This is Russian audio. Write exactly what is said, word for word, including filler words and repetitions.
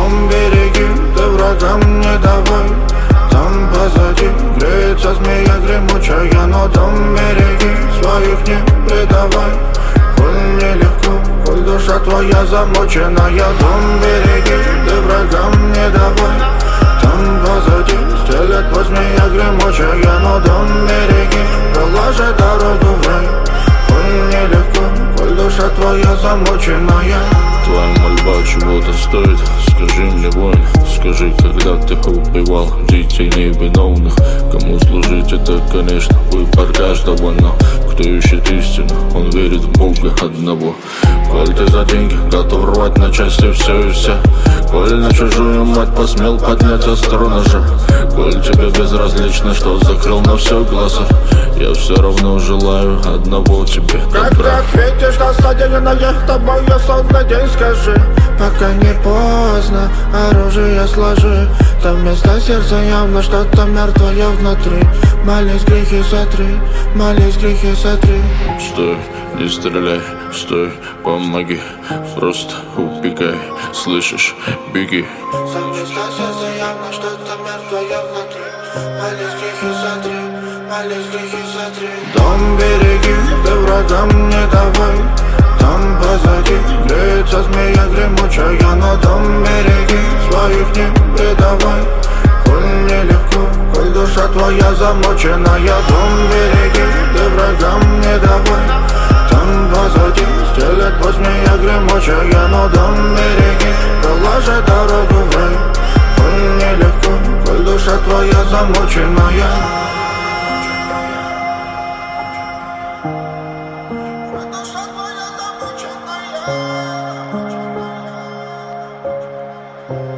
Дом береги, ты врагам не давай. Там позади греется змея гремучая, но дом береги, своих не предавай. Коль нелегко, коль душа твоя замученная, дом береги, ты врагам не давай. Там позади стелет по змея гремучая, но дом береги, проложи дорогу в рай. Коль нелегко, коль душа твоя замученная. Твоя мольба чего-то стоит, скажи мне, воин, скажи, когда ты убивал детей невиновных. Кому служить, это, конечно, выбор каждого, но кто ищет истину, он верит в Бога одного. Коль ты за деньги готов рвать на части все и вся, коль на чужую мать посмел поднять острый ножа, коль тебе безразлично, что закрыл на все глаза, я все равно желаю одного тебе добра. Как ты ответишь на содеянное тобой сонный день, скажи, пока не поздно, оружие сложи. Там вместо сердца явно что-то мертвое внутри. Молись, грехи сотри, молись, грехи сотри. Стой, не стреляй, стой, помоги, просто убегай, слышишь, беги. Там вместо сердца явно что-то мертвое внутри. Молись, грехи сотри, молись, грехи сотри. Дом береги, ты врагам не давай. Там позади греется змея гремучая, но дом береги, своих не предавай. Коль нелегко, коль душа твоя замученная, дом береги, ты врагам не давай. Там позади стелет по змея гремучая, но дом береги, проложи дорогу в рай. Коль нелегко, коль душа твоя замученная. Thank you.